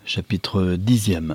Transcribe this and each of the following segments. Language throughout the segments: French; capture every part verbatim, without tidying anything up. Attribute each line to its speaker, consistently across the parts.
Speaker 1: Chapitre dixième.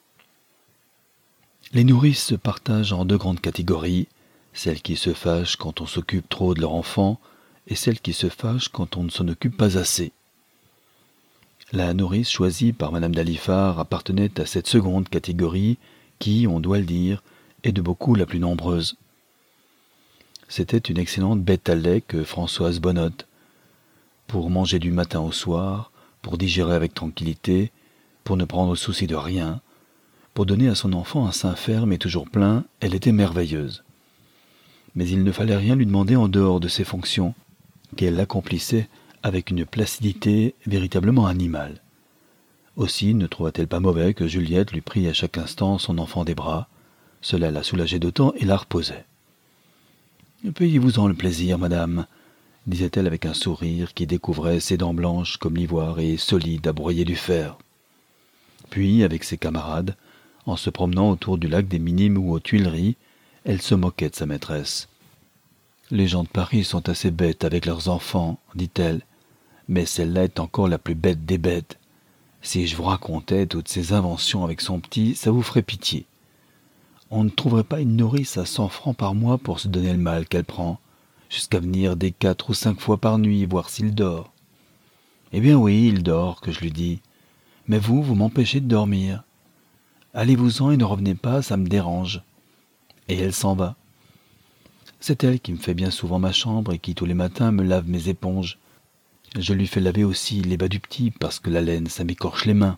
Speaker 1: Les nourrices se partagent en deux grandes catégories, celles qui se fâchent quand on s'occupe trop de leur enfant et celles qui se fâchent quand on ne s'en occupe pas assez. La nourrice choisie par Madame d'Alifard appartenait à cette seconde catégorie qui, on doit le dire, est de beaucoup la plus nombreuse. C'était une excellente bête à lait que Françoise Bonnotte. Pour manger du matin au soir, pour digérer avec tranquillité, pour ne prendre souci de rien, pour donner à son enfant un sein ferme et toujours plein, elle était merveilleuse. Mais il ne fallait rien lui demander en dehors de ses fonctions, qu'elle accomplissait avec une placidité véritablement animale. Aussi ne trouva-t-elle pas mauvais que Juliette lui prît à chaque instant son enfant des bras. Cela la soulageait d'autant et la reposait. « Payez-vous-en le plaisir, madame », disait-elle avec un sourire qui découvrait ses dents blanches comme l'ivoire et solides à broyer du fer. Puis, avec ses camarades, en se promenant autour du lac des Minimes ou aux Tuileries, elle se moquait de sa maîtresse. « Les gens de Paris sont assez bêtes avec leurs enfants, dit-elle, mais celle-là est encore la plus bête des bêtes. Si je vous racontais toutes ses inventions avec son petit, ça vous ferait pitié. On ne trouverait pas une nourrice à cent francs par mois pour se donner le mal qu'elle prend, jusqu'à venir des quatre ou cinq fois par nuit voir s'il dort. Eh bien oui, il dort, que je lui dis. Mais vous, vous m'empêchez de dormir. Allez-vous-en et ne revenez pas, ça me dérange. » Et elle s'en va. C'est elle qui me fait bien souvent ma chambre et qui tous les matins me lave mes éponges. Je lui fais laver aussi les bas du petit, parce que la laine, ça m'écorche les mains.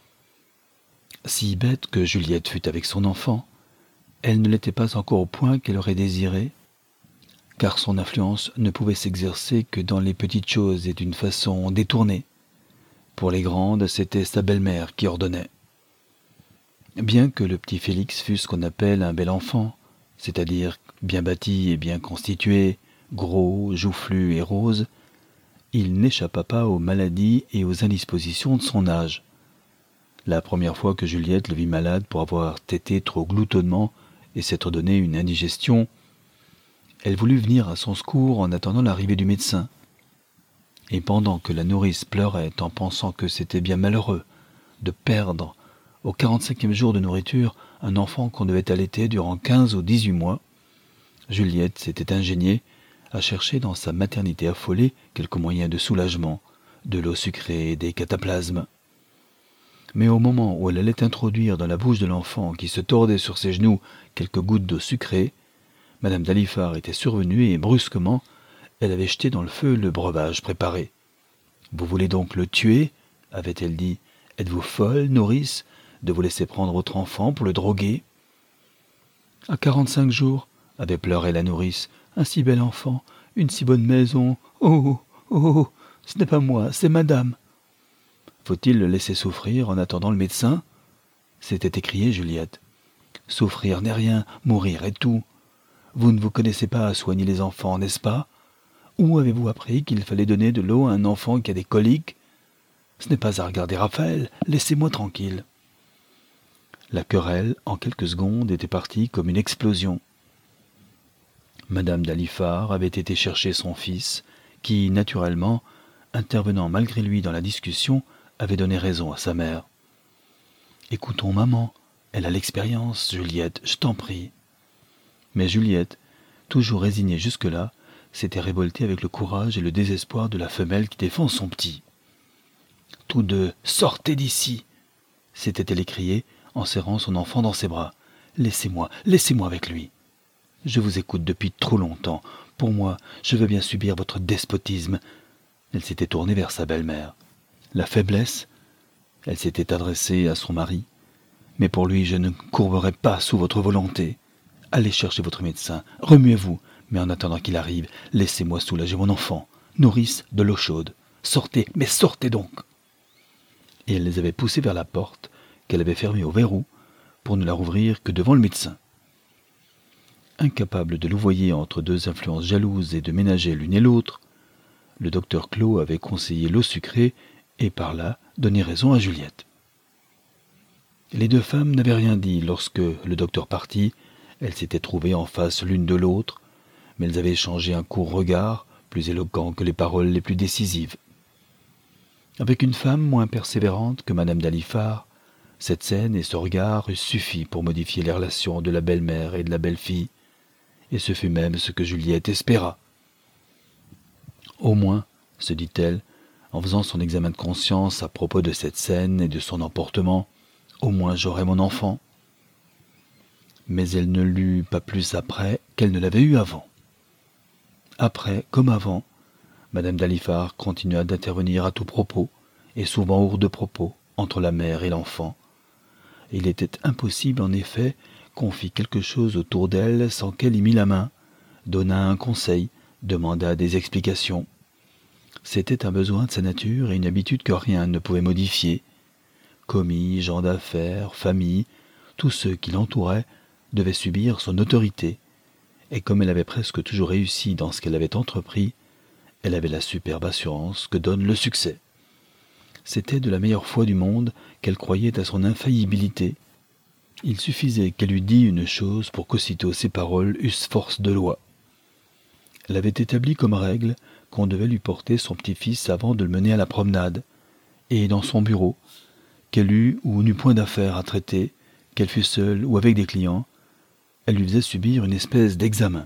Speaker 1: Si bête que Juliette fût avec son enfant, elle ne l'était pas encore au point qu'elle aurait désiré, car son influence ne pouvait s'exercer que dans les petites choses et d'une façon détournée. Pour les grandes, c'était sa belle-mère qui ordonnait. Bien que le petit Félix fût ce qu'on appelle un bel enfant, c'est-à-dire bien bâti et bien constitué, gros, joufflu et rose, il n'échappa pas aux maladies et aux indispositions de son âge. La première fois que Juliette le vit malade pour avoir tété trop gloutonnement et s'être donné une indigestion, elle voulut venir à son secours en attendant l'arrivée du médecin. Et pendant que la nourrice pleurait en pensant que c'était bien malheureux de perdre, au quarante-cinquième jour de nourriture, un enfant qu'on devait allaiter durant quinze ou dix-huit mois, Juliette s'était ingéniée à chercher dans sa maternité affolée quelques moyens de soulagement, de l'eau sucrée et des cataplasmes. Mais au moment où elle allait introduire dans la bouche de l'enfant qui se tordait sur ses genoux quelques gouttes d'eau sucrée, Madame d'Alifard était survenue et, brusquement, elle avait jeté dans le feu le breuvage préparé. « Vous voulez donc le tuer ?» avait-elle dit. « Êtes-vous folle, nourrice, de vous laisser prendre votre enfant pour le droguer ?» « À quarante-cinq jours, » avait pleuré la nourrice, « un si bel enfant, une si bonne maison. Oh, oh, oh, ce n'est pas moi, c'est madame. » « Faut-il le laisser souffrir en attendant le médecin ?» s'était écriée Juliette. « Souffrir n'est rien, mourir est tout. Vous ne vous connaissez pas à soigner les enfants, n'est-ce pas? Où avez-vous appris qu'il fallait donner de l'eau à un enfant qui a des coliques? Ce n'est pas à regarder Raphaël, laissez-moi tranquille. » La querelle, en quelques secondes, était partie comme une explosion. Madame d'Alifard avait été chercher son fils, qui, naturellement, intervenant malgré lui dans la discussion, avait donné raison à sa mère. « Écoutons maman, elle a l'expérience, Juliette, je t'en prie. » Mais Juliette, toujours résignée jusque-là, s'était révoltée avec le courage et le désespoir de la femelle qui défend son petit. « Tous deux, sortez d'ici !» s'était-elle écriée en serrant son enfant dans ses bras. « Laissez-moi, laissez-moi avec lui. Je vous écoute depuis trop longtemps. Pour moi, je veux bien subir votre despotisme. » Elle s'était tournée vers sa belle-mère. La faiblesse, elle s'était adressée à son mari. « Mais pour lui, je ne courberai pas sous votre volonté. Allez chercher votre médecin, remuez-vous, mais en attendant qu'il arrive, laissez-moi soulager mon enfant. Nourrice, de l'eau chaude. Sortez, mais sortez donc !» Et elle les avait poussés vers la porte, qu'elle avait fermée au verrou, pour ne la rouvrir que devant le médecin. Incapable de louvoyer entre deux influences jalouses et de ménager l'une et l'autre, le docteur Clos avait conseillé l'eau sucrée et par là donné raison à Juliette. Les deux femmes n'avaient rien dit lorsque, le docteur partit, elles s'étaient trouvées en face l'une de l'autre, mais elles avaient échangé un court regard, plus éloquent que les paroles les plus décisives. Avec une femme moins persévérante que madame d'Alifard, cette scène et ce regard eussent suffi pour modifier les relations de la belle-mère et de la belle-fille, et ce fut même ce que Juliette espéra. Au moins, se dit-elle, en faisant son examen de conscience à propos de cette scène et de son emportement, au moins j'aurai mon enfant. Mais elle ne l'eut pas plus après qu'elle ne l'avait eu avant. Après, comme avant, madame d'Alifard continua d'intervenir à tout propos, et souvent hors de propos, entre la mère et l'enfant. Il était impossible, en effet, qu'on fît quelque chose autour d'elle sans qu'elle y mît la main, donnât un conseil, demandât des explications. C'était un besoin de sa nature et une habitude que rien ne pouvait modifier. Commis, gens d'affaires, famille, tous ceux qui l'entouraient devaient subir son autorité, et comme elle avait presque toujours réussi dans ce qu'elle avait entrepris, elle avait la superbe assurance que donne le succès. C'était de la meilleure foi du monde qu'elle croyait à son infaillibilité. Il suffisait qu'elle eût dit une chose pour qu'aussitôt ses paroles eussent force de loi. Elle avait établi comme règle qu'on devait lui porter son petit-fils avant de le mener à la promenade, et dans son bureau, qu'elle eût ou n'eût point d'affaires à traiter, qu'elle fût seule ou avec des clients, elle lui faisait subir une espèce d'examen.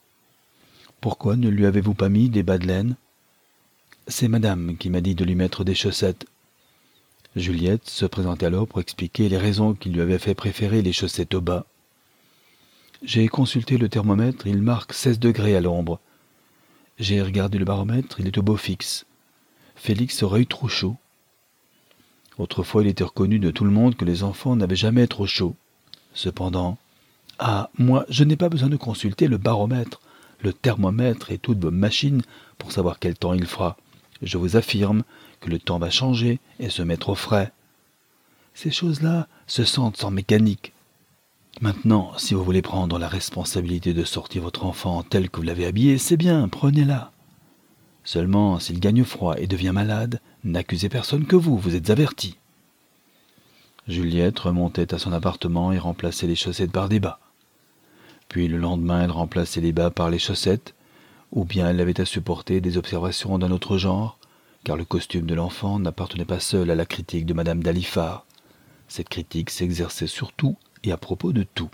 Speaker 1: « Pourquoi ne lui avez-vous pas mis des bas de laine ?»« C'est madame qui m'a dit de lui mettre des chaussettes. » Juliette se présentait alors pour expliquer les raisons qui lui avaient fait préférer les chaussettes aux bas. « J'ai consulté le thermomètre, il marque seize degrés à l'ombre. J'ai regardé le baromètre, il est au beau fixe. Félix aurait eu trop chaud. » Autrefois, il était reconnu de tout le monde que les enfants n'avaient jamais trop chaud. Cependant, « Ah, moi, je n'ai pas besoin de consulter le baromètre, le thermomètre et toutes vos machines pour savoir quel temps il fera. Je vous affirme que le temps va changer et se mettre au frais. Ces choses-là se sentent sans mécanique. Maintenant, si vous voulez prendre la responsabilité de sortir votre enfant tel que vous l'avez habillé, c'est bien, prenez-la. Seulement, s'il gagne froid et devient malade, n'accusez personne que vous, vous êtes averti. » Juliette remontait à son appartement et remplaçait les chaussettes par des bas. Puis le lendemain, elle remplaçait les bas par les chaussettes, ou bien elle avait à supporter des observations d'un autre genre, car le costume de l'enfant n'appartenait pas seul à la critique de madame d'Alifard. Cette critique s'exerçait sur tout et à propos de tout.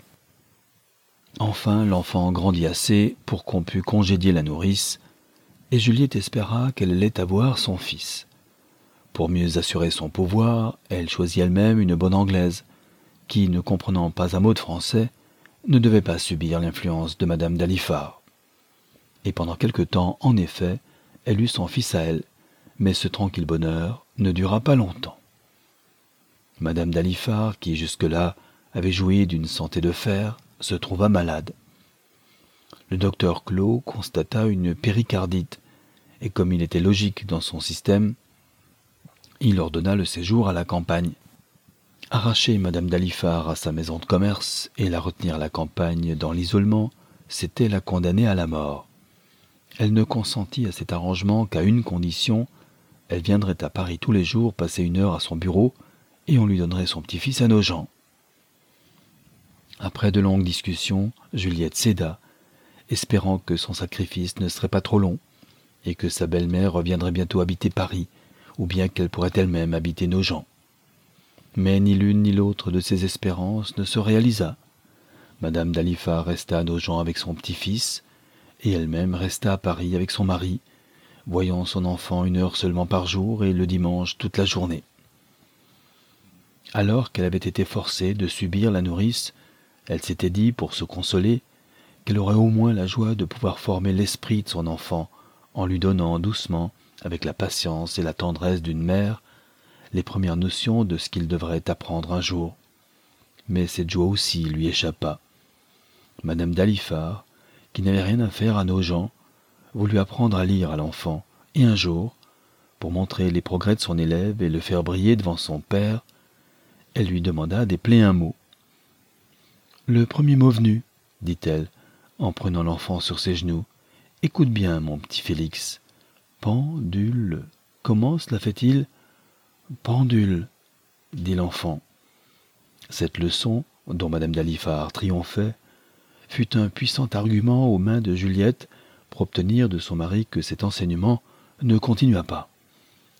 Speaker 1: Enfin, l'enfant grandit assez pour qu'on pût congédier la nourrice, et Juliette espéra qu'elle allait avoir son fils. Pour mieux assurer son pouvoir, elle choisit elle-même une bonne Anglaise, qui, ne comprenant pas un mot de français, ne devait pas subir l'influence de madame d'Alifard. Et pendant quelque temps, en effet, elle eut son fils à elle, mais ce tranquille bonheur ne dura pas longtemps. Madame d'Alifard, qui jusque-là avait joui d'une santé de fer, se trouva malade. Le docteur Clos constata une péricardite, et comme il était logique dans son système, il ordonna le séjour à la campagne. Arracher madame d'Alifard à sa maison de commerce et la retenir à la campagne dans l'isolement, c'était la condamner à la mort. Elle ne consentit à cet arrangement qu'à une condition, elle viendrait à Paris tous les jours passer une heure à son bureau et on lui donnerait son petit-fils à Nogent. Après de longues discussions, Juliette céda, espérant que son sacrifice ne serait pas trop long et que sa belle-mère reviendrait bientôt habiter Paris, ou bien qu'elle pourrait elle-même habiter Nogent. Mais ni l'une ni l'autre de ces espérances ne se réalisa. Madame d'Alifard resta à Nogent avec son petit-fils, et elle-même resta à Paris avec son mari, voyant son enfant une heure seulement par jour et le dimanche toute la journée. Alors qu'elle avait été forcée de subir la nourrice, elle s'était dit, pour se consoler, qu'elle aurait au moins la joie de pouvoir former l'esprit de son enfant en lui donnant doucement, avec la patience et la tendresse d'une mère, les premières notions de ce qu'il devrait apprendre un jour. Mais cette joie aussi lui échappa. Madame d'Alifard, qui n'avait rien à faire à Nogent, voulut apprendre à lire à l'enfant, et un jour, pour montrer les progrès de son élève et le faire briller devant son père, elle lui demanda d'épeler un mot. « Le premier mot venu, » dit-elle, en prenant l'enfant sur ses genoux. « Écoute bien, mon petit Félix. Pendule. Comment cela fait-il ? Pendule, dit l'enfant. » Cette leçon, dont madame d'Alifard triomphait, fut un puissant argument aux mains de Juliette pour obtenir de son mari que cet enseignement ne continuât pas.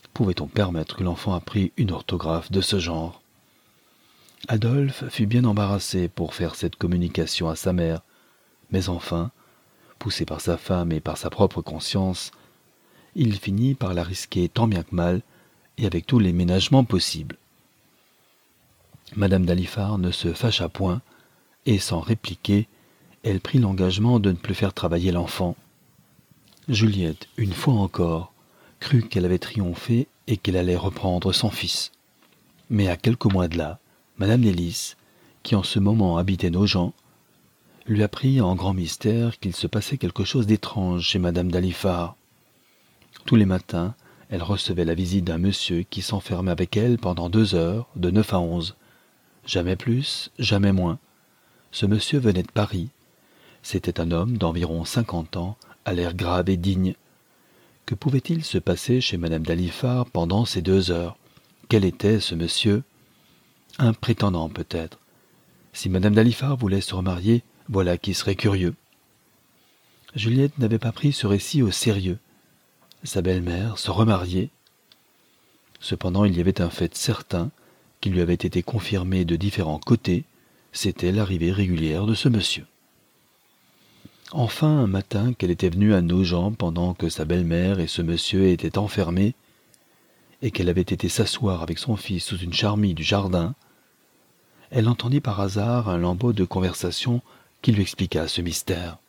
Speaker 1: Pouvait-on permettre que l'enfant apprit une orthographe de ce genre? Adolphe fut bien embarrassé pour faire cette communication à sa mère, mais enfin, poussé par sa femme et par sa propre conscience, il finit par la risquer tant bien que mal et avec tous les ménagements possibles. Madame d'Alifard ne se fâcha point, et sans répliquer, elle prit l'engagement de ne plus faire travailler l'enfant. Juliette, une fois encore, crut qu'elle avait triomphé et qu'elle allait reprendre son fils. Mais à quelques mois de là, Madame Délices, qui en ce moment habitait Nogent, lui apprit en grand mystère qu'il se passait quelque chose d'étrange chez Madame d'Alifard. Tous les matins, elle recevait la visite d'un monsieur qui s'enfermait avec elle pendant deux heures, de neuf à onze. Jamais plus, jamais moins. Ce monsieur venait de Paris. C'était un homme d'environ cinquante ans, à l'air grave et digne. Que pouvait-il se passer chez Madame d'Alifard pendant ces deux heures? Quel était ce monsieur? Un prétendant peut-être. Si Madame d'Alifard voulait se remarier, voilà qui serait curieux. Juliette n'avait pas pris ce récit au sérieux. Sa belle-mère se remariait. Cependant, il y avait un fait certain qui lui avait été confirmé de différents côtés, c'était l'arrivée régulière de ce monsieur. Enfin, un matin qu'elle était venue à Nogent pendant que sa belle-mère et ce monsieur étaient enfermés, et qu'elle avait été s'asseoir avec son fils sous une charmille du jardin, elle entendit par hasard un lambeau de conversation qui lui expliqua ce mystère.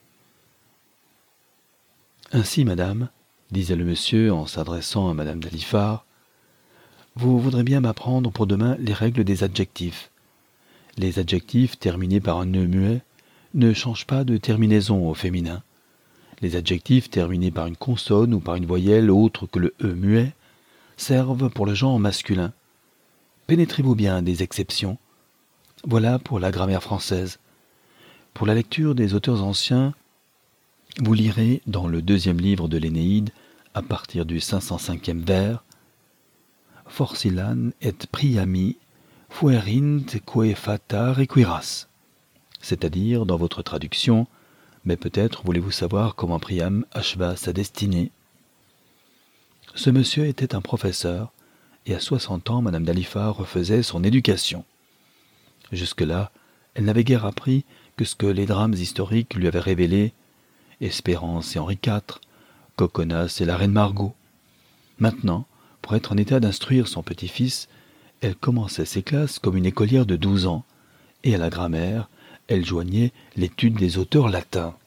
Speaker 1: « Ainsi, madame, disait le monsieur en s'adressant à Madame d'Alifard, vous voudrez bien m'apprendre pour demain les règles des adjectifs. Les adjectifs terminés par un nœud muet ne changent pas de terminaison au féminin. Les adjectifs terminés par une consonne ou par une voyelle autre que le e muet servent pour le genre masculin. Pénétrez-vous bien des exceptions. Voilà pour la grammaire française. Pour la lecture des auteurs anciens, vous lirez dans le deuxième livre de l'Énéide, à partir du cinq cent cinquième vers, Forsilan et Priami, fuerint quae fata requiras. C'est-à-dire, dans votre traduction, mais peut-être voulez-vous savoir comment Priam acheva sa destinée. Ce monsieur était un professeur, et à soixante ans, Madame d'Alifard refaisait son éducation. Jusque-là, elle n'avait guère appris que ce que les drames historiques lui avaient révélé, Espérance et Henri quatre, Coconas et la reine Margot. Maintenant, pour être en état d'instruire son petit-fils, elle commençait ses classes comme une écolière de douze ans, et à la grammaire, elle joignait l'étude des auteurs latins.